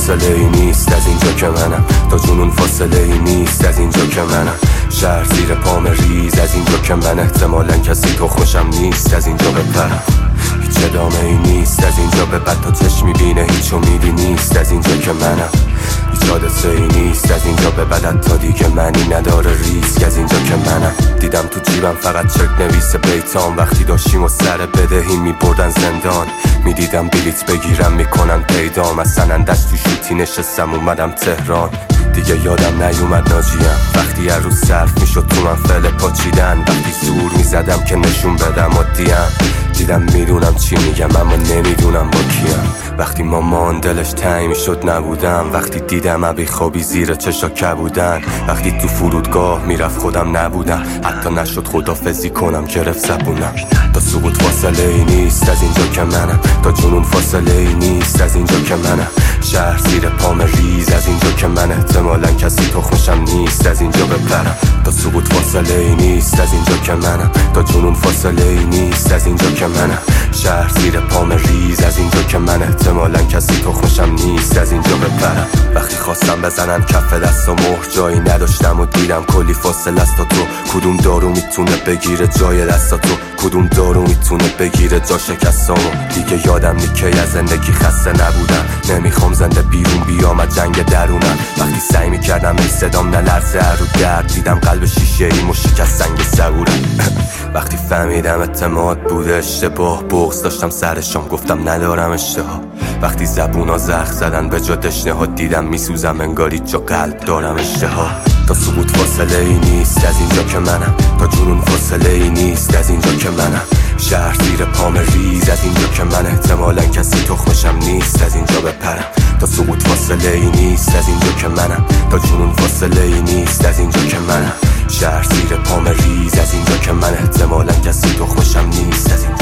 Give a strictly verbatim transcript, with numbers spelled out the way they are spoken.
فاصله ای نیست از اینجا که منم، تا جنون فاصله ای نیست از اینجا که منم. شهر زیر پام ریز از اینجا که من احتمالاً کسی تخمشم نیست از اینجا بپرم. هیچ ادامه ای نیست از اینجا به بعد، تا چشم میبینه هیچ امیدی نیست از اینجا که منم. هیچ حادثه ای نیست از اینجا به بعد، تا دیگه معنی نداره ریسک از اینجا که منم. دیدم تو جیبم فقط چک نویس بیتام، وقتی داشتیم و سر بدهی میبردن زندان. میدیدم بلیت بگیرم میکنن پیدام، از سنندش تو شوتی نشستم اومدم تهران. دیگه یادم نیومد ناجیم وقتی هر روز صرف میشد تو من فعل پاچیدن، وقتی زور میزدم که نشون بدم عادیم. دیدم میدونم چی میگم اما نمیدونم با کیم. وقتی مامان دلش تنگ میشد نبودم، وقتی دیدم ابی خوابی زیر چشا کبودن، وقتی تو فرودگاه میرفت خودم نبودم، حتی نشد خدافظی کنم گرفت زبونم. تا سقوط فاصله ای نیست از اینجا که منم، تا جنون فاصله ای نیست از اینجا که منم. شهر زیر پام ریز از اینجا که من احتمالاً کسی تخمشم نیست از اینجا بپرم. تا سقوط فاصله ای نیست از اینجا که منم، تا جنون فاصله ای نیست از اینجا که منم. شهر زیر پام ریز از اینجا که من احتمالاً کسی تخمشم نیست از اینجا بپرم. وقتی خواستم بزنن کف دست و مهر جایی نداشتم و دیدم کلی فاصله است تا تو. کدوم دارو میتونه بگیره جای دستا تو، کدوم دارو میتونه بگیره جا شکستامو. دیگه یادم نی که از زندگی خسته نبودم، نمیخوام زنده بیرون بیام از جنگ درونم. وقتی سعی میکردم ای صدام نلرزه رو درد، دیدم قلب شیشه ایمو شکست سنگ صبورم. وقتی فهمیدم اعتماد بوده اشتباه، بغض داشتم سرشام گفتم ندارم اشتها. وقتی زبونا زخم زدن به جا دشنه ها، دیدم میسوزم انگاری جا قلب دارم اشتها. تا سقوط فاصله ای نیست از اینجا که منم، تا جنون فاصله ای نیست از اینجا که منم. شهر زیر پام ریز از اینجا که من احتمالاً کسی تخمشم نیست از اینجا بپرم. تا سقوط فاصله ای نیست از اینجا که منم، تا جنون فاصله ای نیست از اینجا که منم. شهر زیر پام ریز از اینجا که من احتمالاً کسی تخمشم نیست از اینجا.